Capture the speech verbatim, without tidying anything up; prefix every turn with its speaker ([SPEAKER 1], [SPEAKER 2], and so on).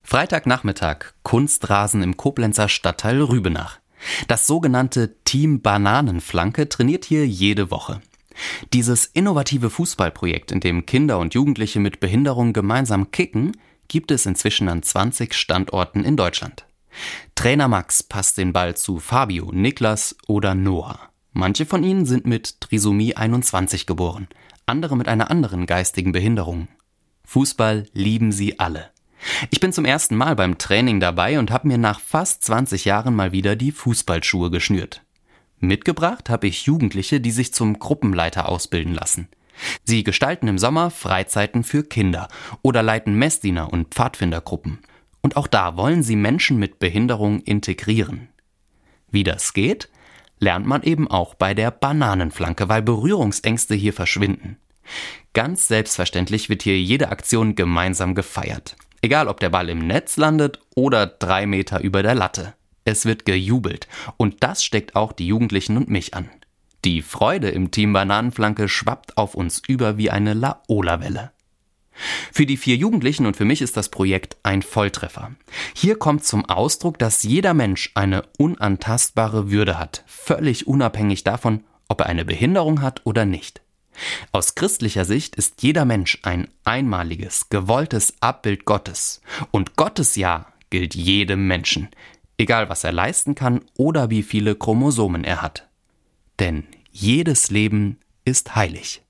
[SPEAKER 1] Freitagnachmittag, Kunstrasen im Koblenzer Stadtteil Rübenach. Das sogenannte Team Bananenflanke trainiert hier jede Woche. Dieses innovative Fußballprojekt, in dem Kinder und Jugendliche mit Behinderung gemeinsam kicken, gibt es inzwischen an zwanzig Standorten in Deutschland. Trainer Max passt den Ball zu Fabio, Niklas oder Noah. Manche von ihnen sind mit Trisomie einundzwanzig geboren, andere mit einer anderen geistigen Behinderung. Fußball lieben sie alle. Ich bin zum ersten Mal beim Training dabei und habe mir nach fast zwanzig Jahren mal wieder die Fußballschuhe geschnürt. Mitgebracht habe ich Jugendliche, die sich zum Gruppenleiter ausbilden lassen. Sie gestalten im Sommer Freizeiten für Kinder oder leiten Messdiener- und Pfadfindergruppen. Und auch da wollen sie Menschen mit Behinderung integrieren. Wie das geht, lernt man eben auch bei der Bananenflanke, weil Berührungsängste hier verschwinden. Ganz selbstverständlich wird hier jede Aktion gemeinsam gefeiert. Egal, ob der Ball im Netz landet oder drei Meter über der Latte. Es wird gejubelt und das steckt auch die Jugendlichen und mich an. Die Freude im Team Bananenflanke schwappt auf uns über wie eine Laola-Welle. Für die vier Jugendlichen und für mich ist das Projekt ein Volltreffer. Hier kommt zum Ausdruck, dass jeder Mensch eine unantastbare Würde hat, völlig unabhängig davon, ob er eine Behinderung hat oder nicht. Aus christlicher Sicht ist jeder Mensch ein einmaliges, gewolltes Abbild Gottes. Und Gottes Ja gilt jedem Menschen, egal was er leisten kann oder wie viele Chromosomen er hat. Denn jedes Leben ist heilig.